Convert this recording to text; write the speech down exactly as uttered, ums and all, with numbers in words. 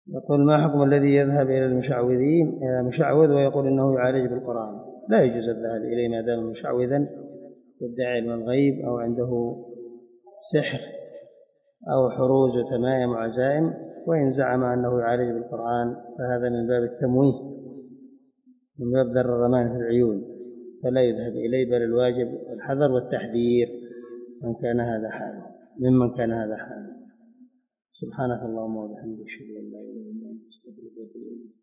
يقول: ما حكم الذي يذهب إلى المشعوذين إلى مشعوذ ويقول إنه يعالج بالقرآن؟ لا يجوز الذهاب إليه ما دام مشعوذا يدعي علم الغيب أو عنده سحر أو حروز وتمائم وعزائم. وإن زعم أنه يعالج بالقرآن فهذا من باب التمويه، من باب ذر الرمان في العيون، فلا يذهب إليه، بل الواجب الحذر والتحذير من كان هذا حاله ممن كان هذا حاله. سبحانك اللهم وبحمدك، أشهد أن لا إله إلا أنت، أستغفرك وأتوب إليك.